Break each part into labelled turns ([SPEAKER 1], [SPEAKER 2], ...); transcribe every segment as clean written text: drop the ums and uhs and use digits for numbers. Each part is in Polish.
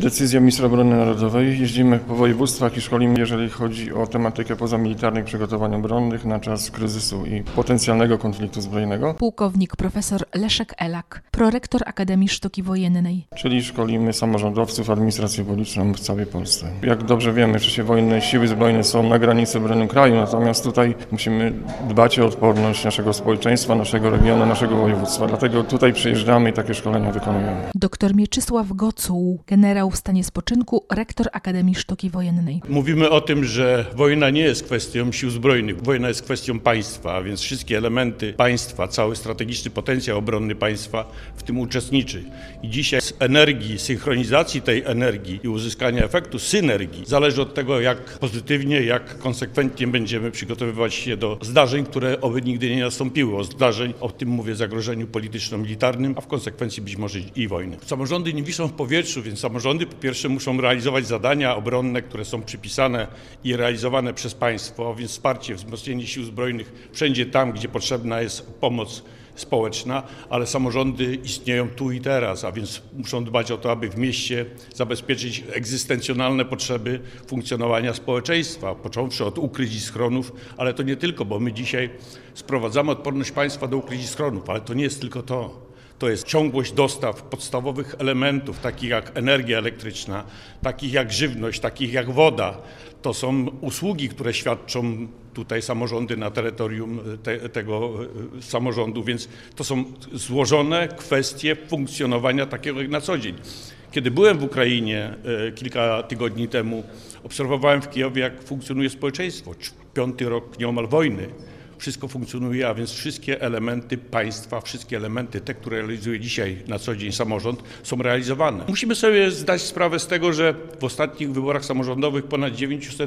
[SPEAKER 1] decyzją Ministra Obrony Narodowej jeździmy po województwach i szkolimy, jeżeli chodzi o tematykę pozamilitarnych przygotowań obronnych na czas kryzysu i potencjalnego konfliktu zbrojnego.
[SPEAKER 2] Pułkownik profesor Leszek Elak, prorektor Akademii Sztuki Wojennej.
[SPEAKER 1] Czyli szkolimy samorządowców, administrację publiczną w całej Polsce. Jak dobrze wiemy, w czasie wojny siły zbrojne są na granicy obrony kraju, natomiast tutaj musimy dbać o odporność naszego społeczeństwa, naszego regionu, naszego województwa. Dlatego tutaj przyjeżdżamy i takie szkolenia wykonujemy.
[SPEAKER 2] Dr Mieczysław Gocuł, generał w stanie spoczynku, rektor Akademii Sztuki Wojennej.
[SPEAKER 3] Mówimy o tym, że wojna nie jest kwestią sił zbrojnych, wojna jest kwestią państwa, a więc wszystkie elementy państwa, cały strategiczny potencjał obronny państwa w tym uczestniczy. I dzisiaj z energii, synchronizacji tej energii i uzyskania efektu synergii zależy od tego, jak pozytywnie, jak konsekwentnie będziemy przygotowywać się do zdarzeń, które oby nigdy nie nastąpiły, o zdarzeń, o tym mówię, zagrożeniu polityczno-militarnym, a w konsekwencji być może i wojny. Samorządy nie wiszą w powietrzu, więc samorządy po pierwsze muszą realizować zadania obronne, które są przypisane i realizowane przez państwo, a więc wsparcie, wzmocnienie sił zbrojnych wszędzie tam, gdzie potrzebna jest pomoc społeczna, ale samorządy istnieją tu i teraz, a więc muszą dbać o to, aby w mieście zabezpieczyć egzystencjonalne potrzeby funkcjonowania społeczeństwa, począwszy od ukryć i schronów, ale to nie tylko, bo my dzisiaj sprowadzamy odporność państwa do ukryć i schronów, ale to nie jest tylko to. To jest ciągłość dostaw podstawowych elementów, takich jak energia elektryczna, takich jak żywność, takich jak woda. To są usługi, które świadczą tutaj samorządy na terytorium tego samorządu, więc to są złożone kwestie funkcjonowania takiego jak na co dzień. Kiedy byłem w Ukrainie kilka tygodni temu, obserwowałem w Kijowie, jak funkcjonuje społeczeństwo. 5. rok nieomal wojny. Wszystko funkcjonuje, a więc wszystkie elementy państwa, wszystkie elementy, te, które realizuje dzisiaj na co dzień samorząd, są realizowane. Musimy sobie zdać sprawę z tego, że w ostatnich wyborach samorządowych ponad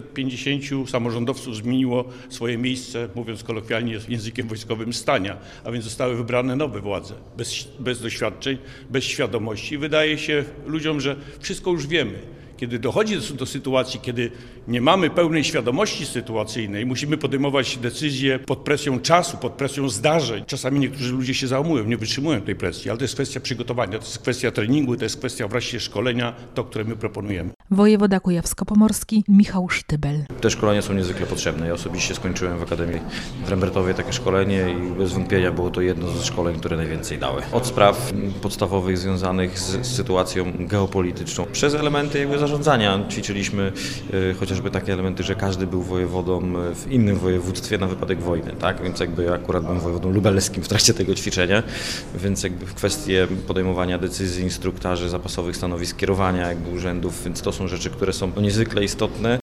[SPEAKER 3] 950 samorządowców zmieniło swoje miejsce, mówiąc kolokwialnie językiem wojskowym, stania, a więc zostały wybrane nowe władze, bez doświadczeń, bez świadomości. Wydaje się ludziom, że wszystko już wiemy. Kiedy dochodzi do sytuacji, kiedy nie mamy pełnej świadomości sytuacyjnej, musimy podejmować decyzje pod presją czasu, pod presją zdarzeń. Czasami niektórzy ludzie się załamują, nie wytrzymują tej presji, ale to jest kwestia przygotowania, to jest kwestia treningu, to jest kwestia wreszcie szkolenia, to, które my proponujemy.
[SPEAKER 2] Wojewoda kujawsko-pomorski Michał Sztybel.
[SPEAKER 4] Te szkolenia są niezwykle potrzebne. Ja osobiście skończyłem w Akademii w Rembertowie takie szkolenie i bez wątpienia było to jedno ze szkoleń, które najwięcej dały. Od spraw podstawowych związanych z sytuacją geopolityczną, przez elementy jakby zarządzania. Ćwiczyliśmy chociażby takie elementy, że każdy był wojewodą w innym województwie na wypadek wojny, tak? Więc jakby ja akurat byłem wojewodą lubelskim w trakcie tego ćwiczenia, więc jakby w kwestie podejmowania decyzji, instruktarzy zapasowych stanowisk, kierowania jakby urzędów, więc to są rzeczy, które są niezwykle istotne